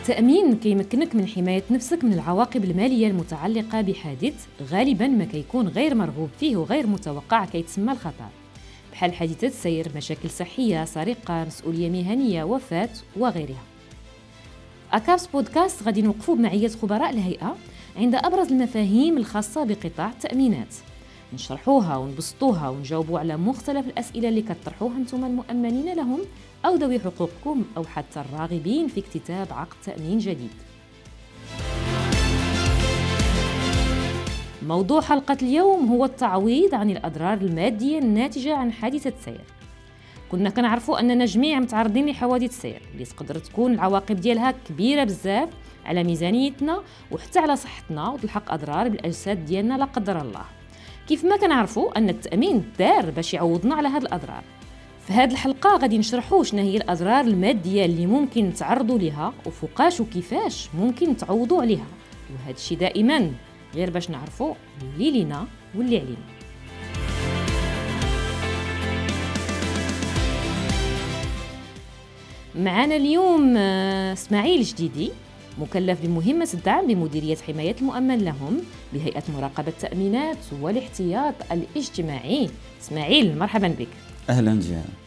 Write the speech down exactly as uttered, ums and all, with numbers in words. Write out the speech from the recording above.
التأمين كيمكنك من حماية نفسك من العواقب المالية المتعلقة بحادث غالباً ما كيكون غير مرغوب فيه وغير متوقع كيتسمى الخطر، بحال حادثة سير، مشاكل صحية، سرقة، مسؤولية مهنية، وفاة وغيرها. أكابس بودكاست غادي نوقفوا بمعية خبراء الهيئة عند أبرز المفاهيم الخاصة بقطاع التأمينات، نشرحوها ونبسطوها ونجاوبوا على مختلف الأسئلة اللي كتطرحوها انتم المؤمنين لهم أو ذوي حقوقكم أو حتى الراغبين في اكتتاب عقد تأمين جديد. موضوع حلقة اليوم هو التعويض عن الأضرار المادية الناتجة عن حادثة سير. كنا كنعرفوا أننا جميع متعرضين لحوادث سير اللي تقدر تكون العواقب ديالها كبيرة بزاف على ميزانيتنا وحتى على صحتنا وتلحق أضرار بالأجساد ديالنا لا قدر الله. كيف ما كنعرفوا أن التأمين دار باش يعوضنا على هذه الأضرار. في هذه الحلقة غادي نشرحوا شنو هي الأضرار المادية اللي ممكن نتعرضوا لها وفوقاش وكيفاش ممكن تعوضوا عليها، وهذا الشيء دائما غير باش نعرفوا اللي لينا واللي علينا. معنا اليوم اسماعيل جديدي، مكلف بمهمة الدعم بمديرية حماية المؤمن لهم بهيئة مراقبة التأمينات والاحتياط الاجتماعي. اسماعيل مرحبا بك. أهلا جيهان.